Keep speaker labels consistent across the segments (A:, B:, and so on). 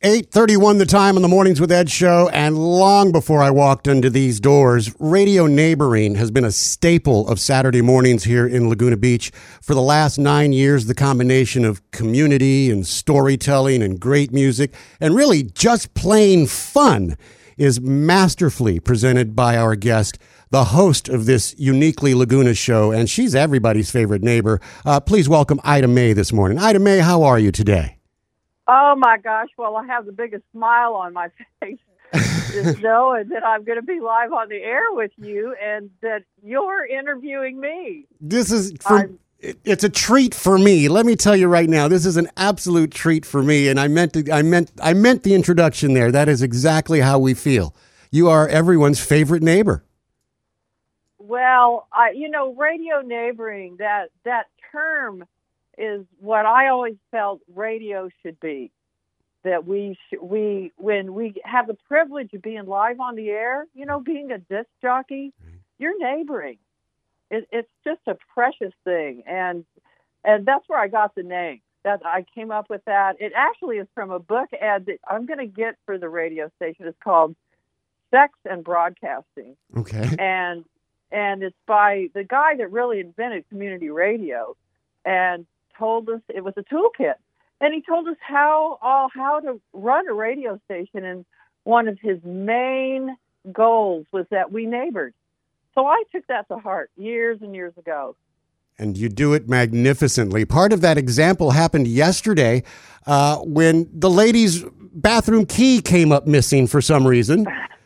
A: 8:31 the time on the Mornings with Ed show, and long before I walked into these doors, radio neighboring has been a staple of Saturday mornings here in Laguna Beach. For the last 9 years, the combination of community and storytelling and great music, and really just plain fun, is masterfully presented by our guest, the host of this uniquely Laguna show, and she's everybody's favorite neighbor. Please welcome Ida May this morning. Ida May, how are you today?
B: Oh, my gosh. Well, I have the biggest smile on my face just knowing that I'm going to be live on the air with you and that you're interviewing me.
A: It's a treat for me. Let me tell you right now, this is an absolute treat for me. And I meant the introduction there. That is exactly how we feel. You are everyone's favorite neighbor.
B: Well, radio neighboring, that term is what I always felt radio should be. That when we have the privilege of being live on the air, being a disc jockey, you're neighboring. It's just a precious thing, and that's where I got the name. That I came up with that. It actually is from a book ad that I'm going to get for the radio station. It's called Sex and Broadcasting.
A: Okay.
B: And it's by the guy that really invented community radio, and told us it was a toolkit, and he told us how to run a radio station, and one of his main goals was that we neighbored. So I took that to heart years and years ago.
A: And you do it magnificently. Part of that example happened yesterday when the lady's bathroom key came up missing for some reason.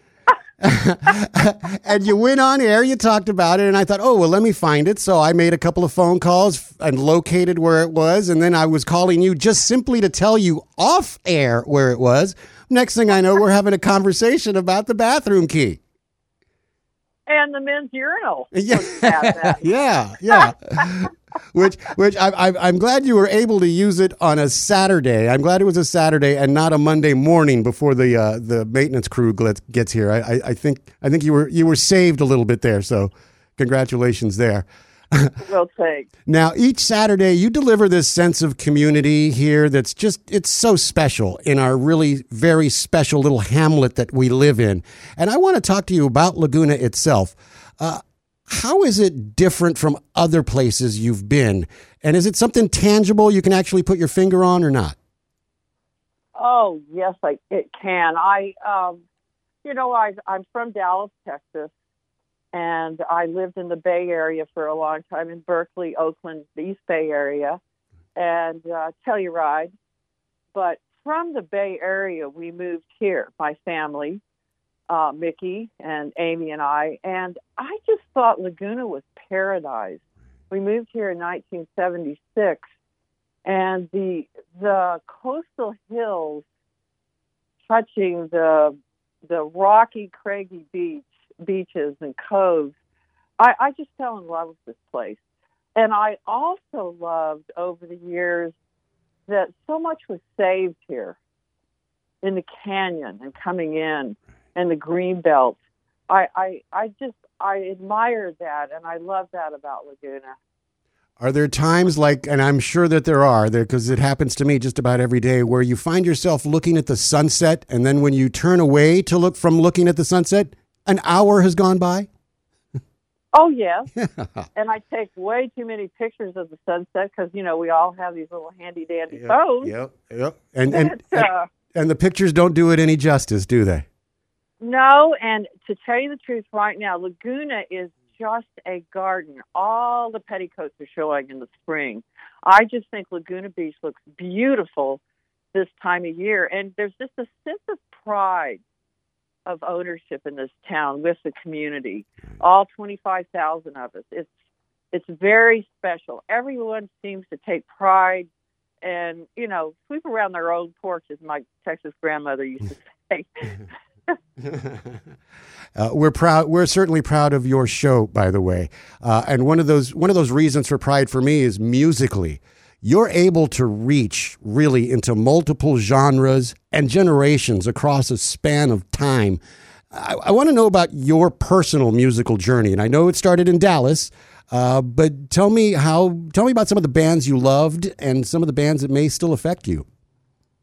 A: And you went on air, you talked about it, and I thought, oh, well, let me find it. So I made a couple of phone calls and located where it was, and then I was calling you just simply to tell you off air where it was. Next thing I know, we're having a conversation about the bathroom key.
B: And the men's urinal.
A: Yeah. Which I'm glad you were able to use it on a Saturday. I'm glad it was a Saturday and not a Monday morning before the maintenance crew gets here. I think you were saved a little bit there. So congratulations there.
B: Well, thanks.
A: Now, each Saturday you deliver this sense of community here that's it's so special in our really very special little hamlet that we live in. And I want to talk to you about Laguna itself. How is it different from other places you've been? And is it something tangible you can actually put your finger on or not?
B: Oh, yes, it can. I'm from Dallas, Texas, and I lived in the Bay Area for a long time, in Berkeley, Oakland, the East Bay Area, and Telluride. But from the Bay Area, we moved here, my family, Mickey and Amy and I just thought Laguna was paradise. We moved here in 1976, and the coastal hills touching the rocky, craggy beaches and coves, I just fell in love with this place. And I also loved over the years that so much was saved here in the canyon and coming in and the green belt. I admire that, and I love that about Laguna.
A: Are there times and I'm sure that there are, because it happens to me just about every day, where you find yourself looking at the sunset, and then when you turn away to look from looking at the sunset, an hour has gone by?
B: Oh, yes. And I take way too many pictures of the sunset because, we all have these little handy-dandy phones.
A: Yep. And the pictures don't do it any justice, do they?
B: No, and to tell you the truth right now, Laguna is just a garden. All the petticoats are showing in the spring. I just think Laguna Beach looks beautiful this time of year, and there's just a sense of pride of ownership in this town with the community. All 25,000 of us. It's very special. Everyone seems to take pride and, sweep around their own porch, as my Texas grandmother used to say.
A: We're proud. We're certainly proud of your show, by the way. And one of those reasons for pride for me is musically. You're able to reach really into multiple genres and generations across a span of time. I want to know about your personal musical journey, and I know it started in Dallas. But tell me about some of the bands you loved and some of the bands that may still affect you.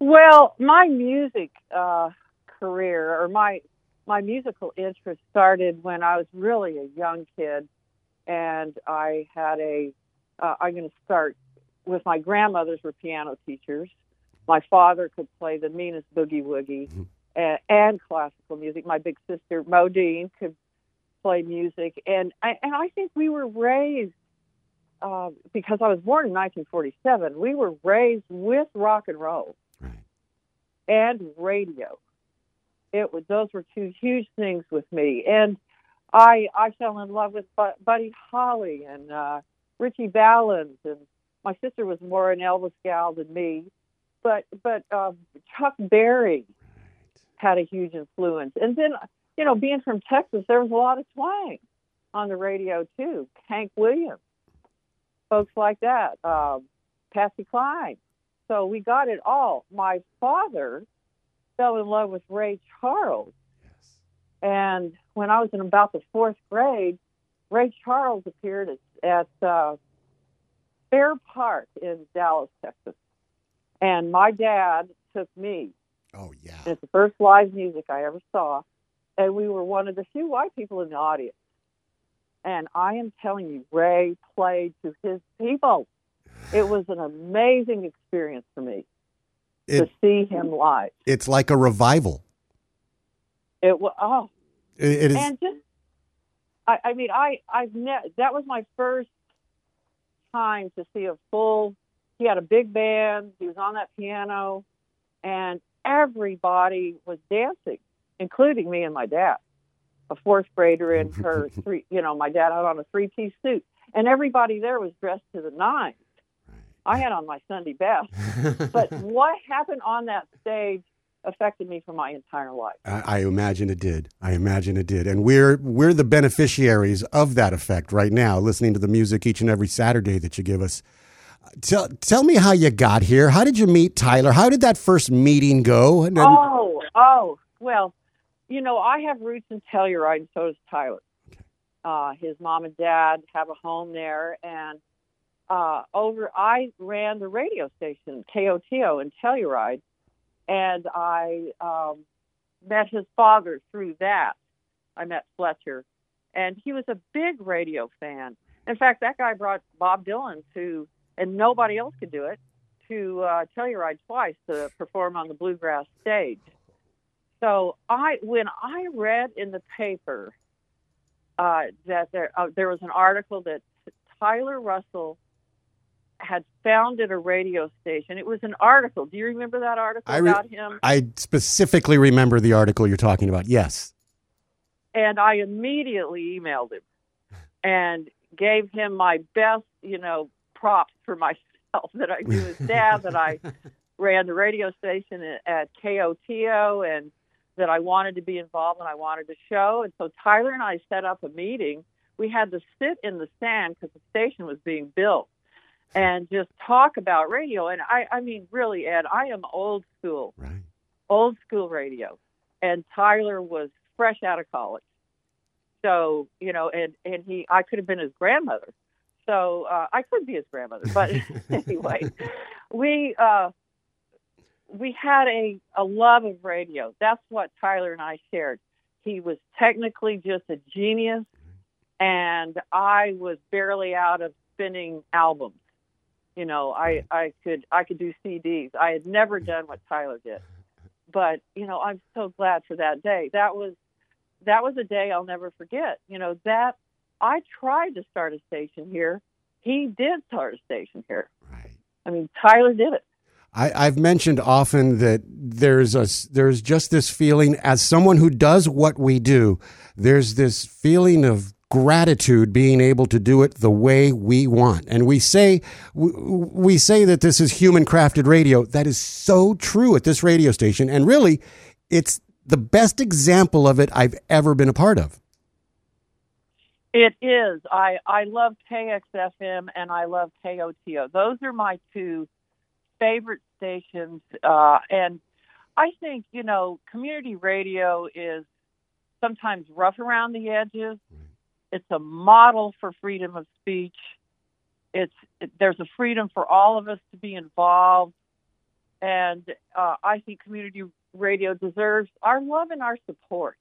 B: Well, my music career or my musical interest started when I was really a young kid, and I had I'm going to start with my grandmothers were piano teachers. My father could play the meanest boogie woogie and classical music. My big sister Modine could play music, and I think we were raised because I was born in 1947. We were raised with rock and roll
A: Right.
B: and radio. Those were two huge things with me, and I fell in love with Buddy Holly and Richie Valens, and my sister was more an Elvis gal than me, but Chuck Berry had a huge influence, and then being from Texas, there was a lot of twang on the radio too. Hank Williams, folks like that, Patsy Cline. So we got it all. My father fell in love with Ray Charles.
A: Yes.
B: And when I was in about the fourth grade, Ray Charles appeared at Fair Park in Dallas, Texas. And my dad took me.
A: Oh, yeah.
B: And it's the first live music I ever saw. And we were one of the few white people in the audience. And I am telling you, Ray played to his people. It was an amazing experience for me to see him live.
A: It's like a revival.
B: It was,
A: It is.
B: and just, that was my first time to see a full, he had a big band, he was on that piano, and everybody was dancing, including me and my dad, a fourth grader in her my dad had on a three-piece suit, and everybody there was dressed to the nines. I had on my Sunday best. But what happened on that stage affected me for my entire life.
A: I imagine it did. And we're the beneficiaries of that effect right now, listening to the music each and every Saturday that you give us. Tell me how you got here. How did you meet Tyler? How did that first meeting go?
B: Well, I have roots in Telluride, and so does Tyler. Okay. His mom and dad have a home there, and I ran the radio station, KOTO in Telluride, and I met his father through that. I met Fletcher, and he was a big radio fan. In fact, that guy brought Bob Dylan and nobody else could do it, to Telluride twice to perform on the bluegrass stage. So when I read in the paper that there was an article that Tyler Russell had founded a radio station. It was an article. Do you remember that article about him?
A: I specifically remember the article you're talking about, yes.
B: And I immediately emailed him and gave him my best, props for myself, that I knew his dad, that I ran the radio station at KOTO, and that I wanted to be involved and I wanted to show. And so Tyler and I set up a meeting. We had to sit in the stand because the station was being built and just talk about radio. And I mean, really, Ed, I am old school,
A: right?
B: Old school radio. And Tyler was fresh out of college. So, and I could have been his grandmother. So I could be his grandmother. But anyway, we had a love of radio. That's what Tyler and I shared. He was technically just a genius, and I was barely out of spinning albums. I could do CDs. I had never done what Tyler did, but I'm so glad for that day. That was a day I'll never forget. That I tried to start a station here. He did start a station here.
A: Right.
B: I mean, Tyler did it.
A: I've mentioned often that there's just this feeling, as someone who does what we do, there's this feeling of gratitude being able to do it the way we want. And we say that this is human crafted radio. That is so true at this radio station. And really, it's the best example of it I've ever been a part of.
B: It is. I love KXFM and I love KOTO. Those are my two favorite stations. And I think, community radio is sometimes rough around the edges. It's a model for freedom of speech. There's a freedom for all of us to be involved. And I think community radio deserves our love and our support.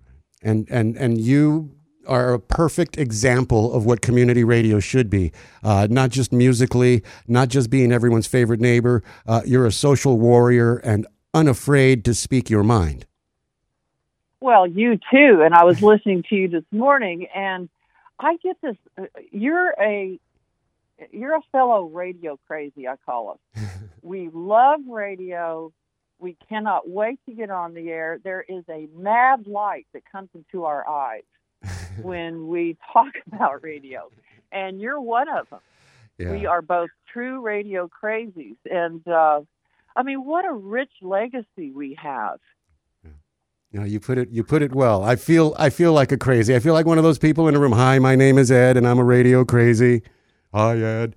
A: And you are a perfect example of what community radio should be. Not just musically, not just being everyone's favorite neighbor. You're a social warrior and unafraid to speak your mind.
B: Well, you too. And I was listening to you this morning, and I get this. You're a fellow radio crazy, I call us. We love radio. We cannot wait to get on the air. There is a mad light that comes into our eyes when we talk about radio, and you're one of them. Yeah. We are both true radio crazies, and I mean, what a rich legacy we have.
A: You know, you put it well. I feel like a crazy. I feel like one of those people in a room. Hi, my name is Ed, and I'm a radio crazy. Hi, Ed.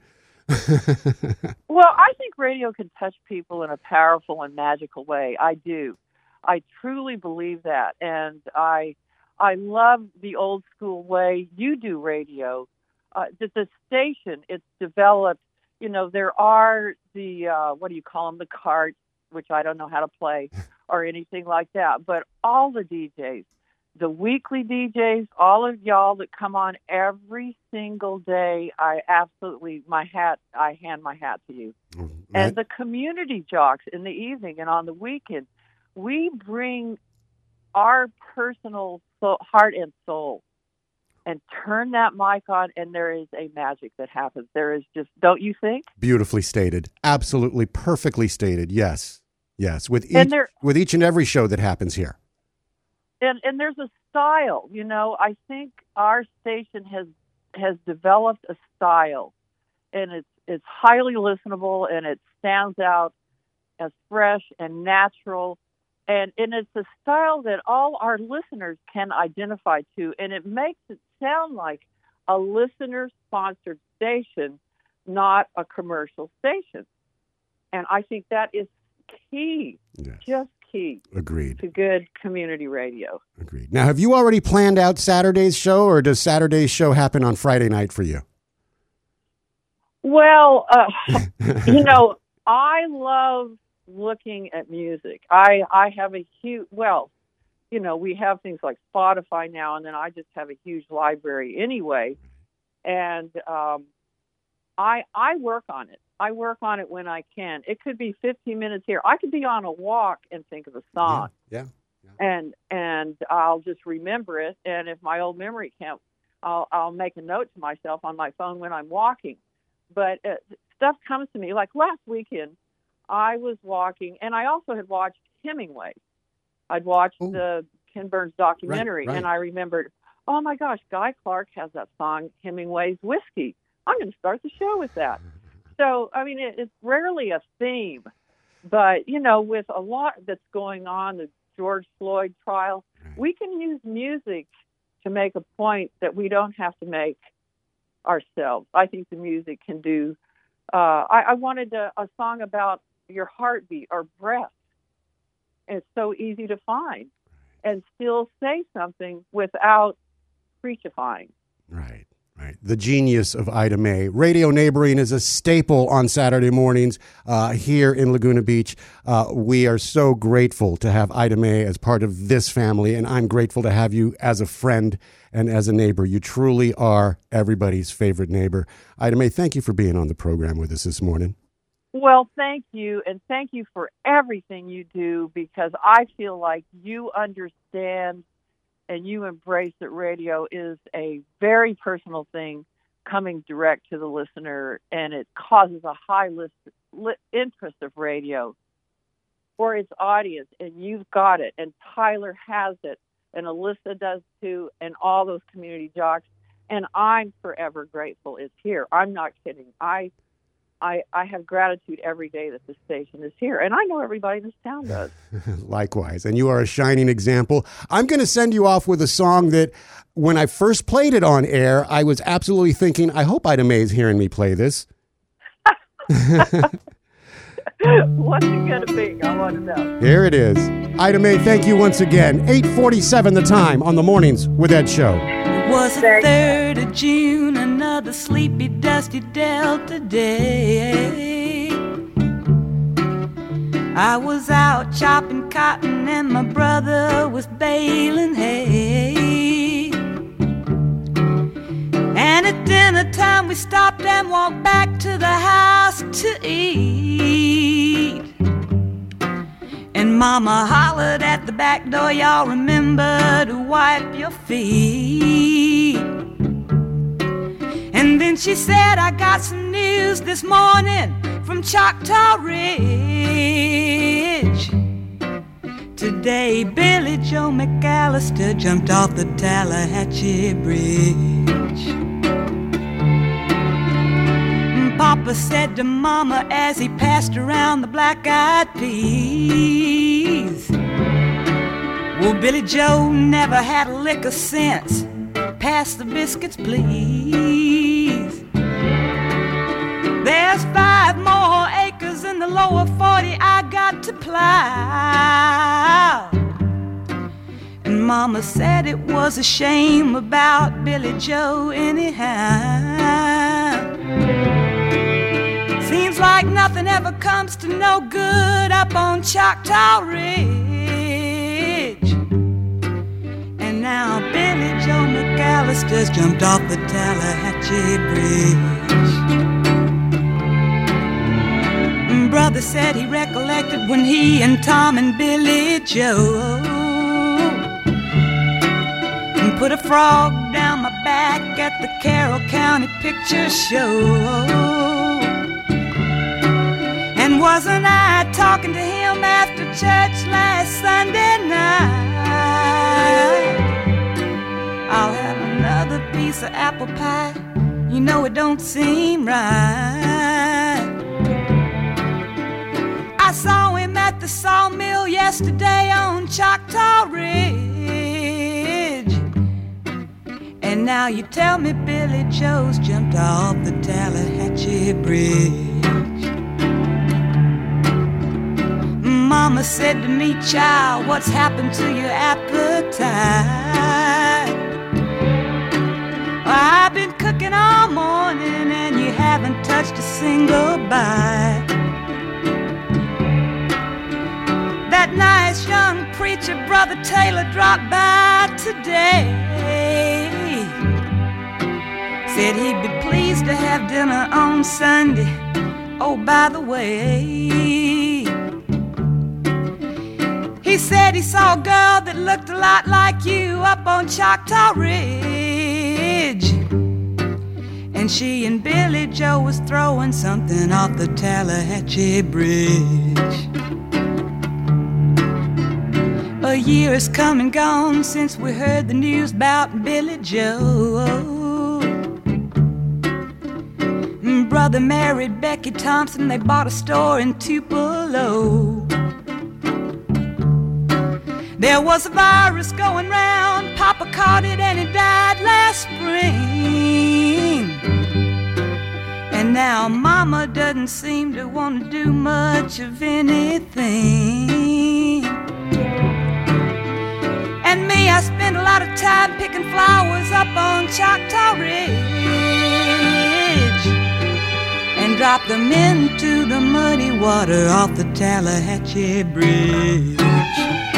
B: Well, I think radio can touch people in a powerful and magical way. I do. I truly believe that, and I love the old school way you do radio. The station, it's developed. You know, there are the what do you call them? The carts, which I don't know how to play or anything like that. But all the DJs, the weekly DJs, all of y'all that come on every single day, I hand my hat to you. Right. And the community jocks in the evening and on the weekend, we bring our personal heart and soul and turn that mic on, and there is a magic that happens. There is just, don't you think?
A: Beautifully stated. Absolutely perfectly stated. Yes. Yes. With each and every show that happens here.
B: And there's a style, you know. I think our station has developed a style, and it's highly listenable, and it stands out as fresh and natural, and it's a style that all our listeners can identify to, and it makes it sound like a listener-sponsored station, not a commercial station. And I think that is key, yes. Just key.
A: Agreed.
B: To good community radio.
A: Agreed. Now, have you already planned out Saturday's show, or does Saturday's show happen on Friday night for you?
B: Well, you know, I love looking at music. I have a huge, well, you know, we have things like Spotify now, and then I just have a huge library anyway. And I work on it. I work on it when I can. It could be 15 minutes here. I could be on a walk and think of a song.
A: Yeah.
B: And I'll just remember it. And if my old memory can't, I'll make a note to myself on my phone when I'm walking. But stuff comes to me. Like last weekend, I was walking, and I also had watched Hemingway. I'd watched the Ken Burns documentary, right. And I remembered, oh my gosh, Guy Clark has that song, Hemingway's Whiskey. I'm going to start the show with that. So, I mean, it's rarely a theme, but, you know, with a lot that's going on, the George Floyd trial, we can use music to make a point that we don't have to make ourselves. I think the music can do. I wanted a song about your heartbeat or breath. It's so easy to find and still say something without preachifying.
A: Right. Right. The genius of Ida May. Radio neighboring is a staple on Saturday mornings here in Laguna Beach. We are so grateful to have Ida May as part of this family, and I'm grateful to have you as a friend and as a neighbor. You truly are everybody's favorite neighbor. Ida May, thank you for being on the program with us this morning.
B: Well, thank you, and thank you for everything you do, because I feel like you understand and you embrace that radio is a very personal thing coming direct to the listener, and it causes a high interest of radio for its audience, and you've got it, and Tyler has it, and Alyssa does too, and all those community jocks, and I'm forever grateful it's here. I'm not kidding. I have gratitude every day that the station is here, and I know everybody in this town does.
A: Likewise, and you are a shining example. I'm going to send you off with a song that, when I first played it on air, I was absolutely thinking, I hope Ida May is hearing me play this.
B: What's it going to be? I want to know.
A: Here it is. Ida May, thank you once again. 8:47 the time on the Mornings with Ed show.
C: It was the 3rd of June, another sleepy, dusty Delta day. I was out chopping cotton and my brother was baling hay. And at dinner time we stopped and walked back to the house to eat. And Mama hollered at the back door, y'all remember to wipe your feet. And then she said, I got some news this morning from Choctaw Ridge. Today Billy Joe McAllister jumped off the Tallahatchie Bridge. Papa said to Mama as he passed around the black-eyed peas, well, Billy Joe never had a lick of sense. Pass the biscuits, please. There's 5 more acres in the lower 40 I got to plow. And Mama said it was a shame about Billy Joe anyhow. Seems like nothing ever comes to no good up on Choctaw Ridge. And now Billy Joe McAllister's jumped off the Tallahatchie Bridge. Brother said he recollected when he and Tom and Billy Joe put a frog down my back at the Carroll County Picture Show. And wasn't I talking to him after church last Sunday night? I'll have another piece of apple pie. You know it don't seem right. I saw him at the sawmill yesterday on Choctaw Ridge. And now you tell me Billy Joe's jumped off the Tallahatchie Bridge. Mama said to me, child, what's happened to your appetite? I've been cooking all morning and you haven't touched a single bite. That nice young preacher, Brother Taylor, dropped by today. Said he'd be pleased to have dinner on Sunday. Oh, by the way, he said he saw a girl that looked a lot like you up on Choctaw Ridge. And she and Billy Joe was throwing something off the Tallahatchie Bridge. A year has come and gone since we heard the news about Billy Joe. Brother married Becky Thompson, they bought a store in Tupelo. There was a virus going round, Papa caught it and he died last spring. And now Mama doesn't seem to want to do much of anything. And me, I spend a lot of time picking flowers up on Choctaw Ridge and drop them into the muddy water off the Tallahatchie Bridge.